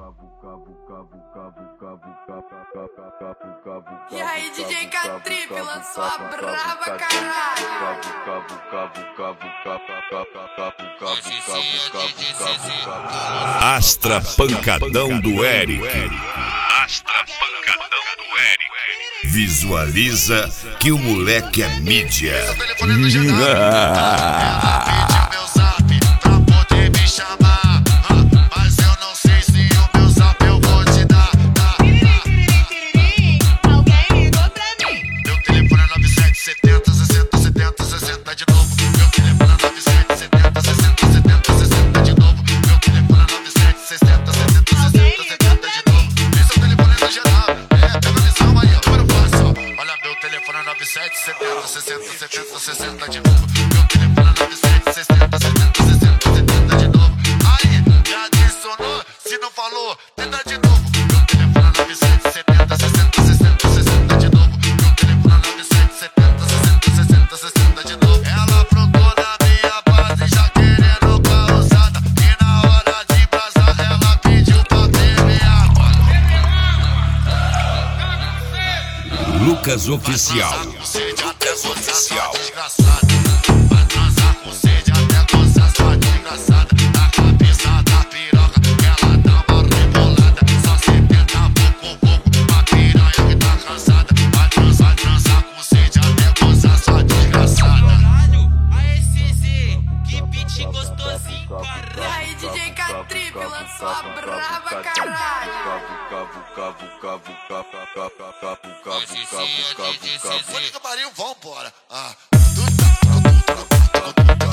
E aí, DJ K-Trip lançou a brava, caralho. Astra Pancadão do Eric. Visualiza que o moleque é mídia. Sessenta de novo. Meu telefone é 9760 de novo. Aí, já adicionou, se não falou, tenta de novo. Meu telefone é 9770 de novo. Meu telefone é 9770 de novo. Ela aprontou na minha base, já querendo causada. E na hora de brasar, ela pediu pra beber água. Lucas Oficial. Vai transar com sede até gozar, sua desgraçada. Na cabeça da piroca, ela dá uma rebolada. Só 70 pouco, pra piranha que tá cansada. Vai transar com sede até gozar, sua desgraçada. Aê, CZ, que beat gostosinho, caralho. E aí, DJ K-Trip lançou a brava, caralho. Puta que pariu, vambora.